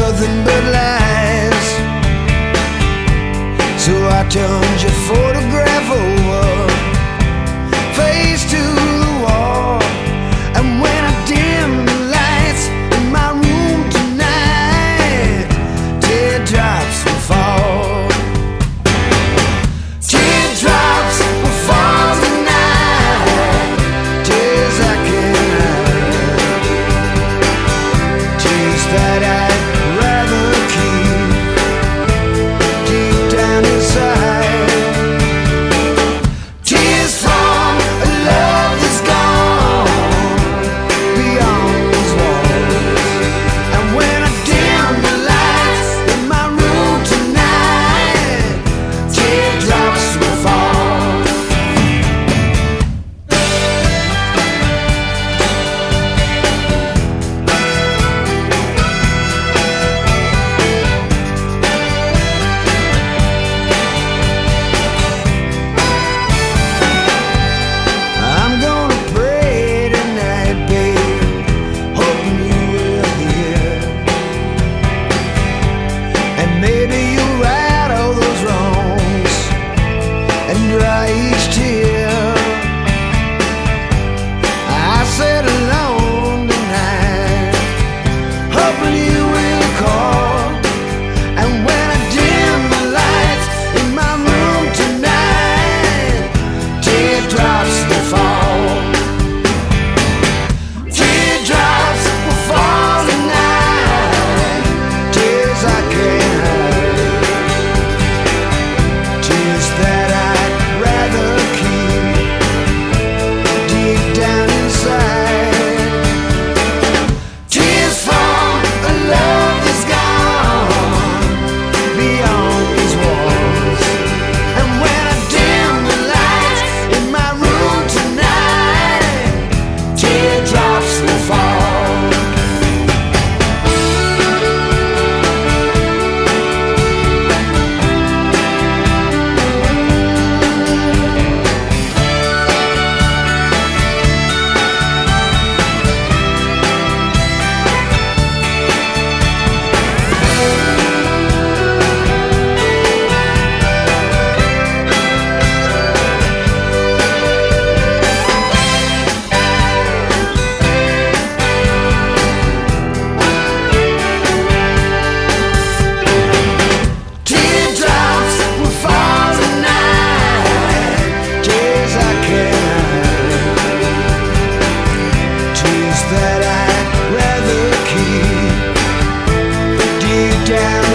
nothing but lies. So I turned your photograph over, face to the wall. And when I dim the lights in my room tonight, teardrops will fall. Teardrops will fall tonight, tears I can't hide, tears that I'd rather keep deep down inside. Tears from a love that's gone beyond these walls. And when I dim the lights in my room tonight, teardrops will fall. I'm gonna pray tonight, babe, hoping you will hear. And maybe you'll right all those wrongs and dry each tear. I sat alone tonight, hoping you will call. And when I dim the lights in my room tonight, teardrops will fall. Teardrops will fall tonight, tears I can't hide, tears that I'd rather keep deep down inside. Tears from a love that's gone beyond these walls. And when I dim the lights in my room tonight, teardrops will fall. Teardrops will fall tonight, tears I can't hide, tears that I'd rather keep deep down